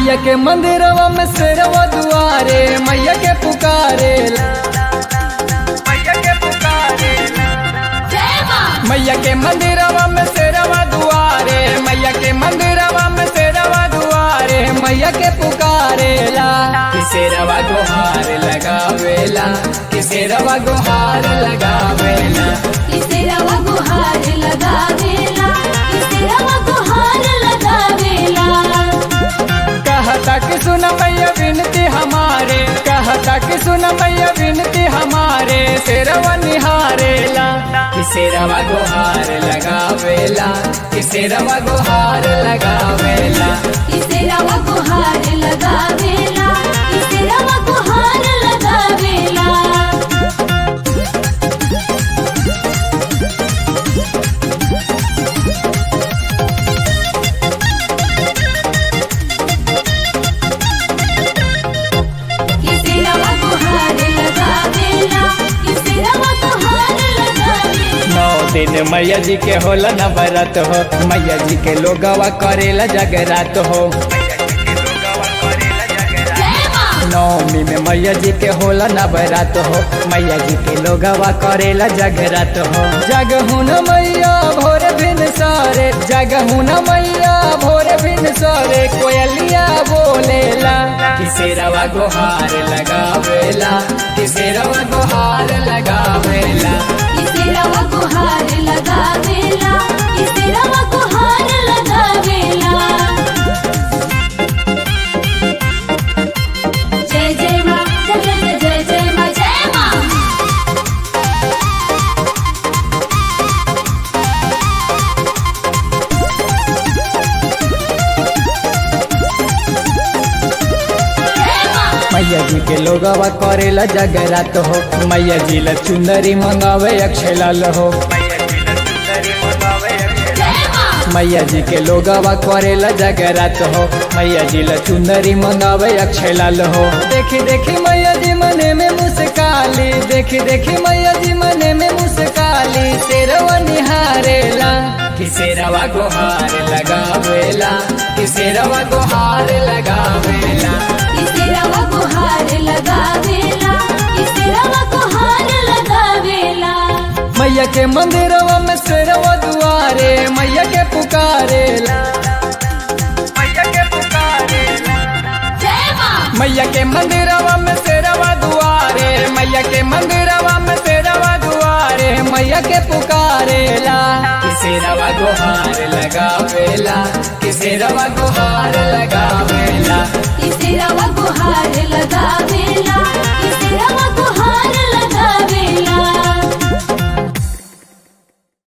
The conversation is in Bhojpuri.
मैया के मंदिरवा में शेरवा दुआरे मैया के पुकारे मैया के मंदिरवा में शेरवा दुआरे मैया के मंदिरवा में शेरवा दुआरे मैया के पुकारेला किसेरवा गुहार लगावेला किसेरवा गुहार लगावेला किसेरवा गुहार लगावेला किसेरवा गुहार लगावेला। कहता कि सुन मैया विनती हमारे कहता कि सुन मैया विनती हमारे शेरवा निहारेला किसेरवा गुहार लगावेला किसेरवा गुहार लगावेला किसेरवा गुहार लगावेला किसेरवा गुहार लगावेला। किसेरवा गुहार लगावेला किसेरवा गुहार लगावेला। 9 दिन मैया जी के होला नवरात हो मैया जी के लोगवा करेला जगरात हो नवमी में मैया जी के होला नवरात हो मैया जी के लोगवा करेला जगरात हो जगहुन मैया भोर भिन सारे जगहुन मैया भोर भिन सारे कोयलिया बोलेला किसेरवा गुहार लगावेला किसेरवा गुहार लगावेला किसेरवा गुहार लगावेला किसेरवा गुहार लगावेला। जय जय माँ जय जय जय जय माँ जय माँ। मैया जी के लोगवा करेला जगरात हो मैया जी ला चुंदरी मंगावे अक्षय लाल हो मैया जी के लोगवा करेला जगरात हो मैया जी ला चुंदरी मंगावे अक्षय लाल हो देखी देखी मैया जी मने में मुस्काली देखी देखी मैया जी मने में मुस्काली शेरवा निहारेला किसेरवा गुहार लगावेला किसेरवा गुहार लगावेला किसेरवा गुहार लगावेला किसेरवा गुहार लगावेला। मैया के मंदिरवा में शेरवा दुआरे मैया के पुकारेला जय माँ मैया के मंदिरवा में शेरवा दुआरे मैया के मंदिरवा में शेरवा दुआरे मैया के पुकारेला किसेरवा गुहार लगावेला किसेरवा गुहार लगावेला किसेरवा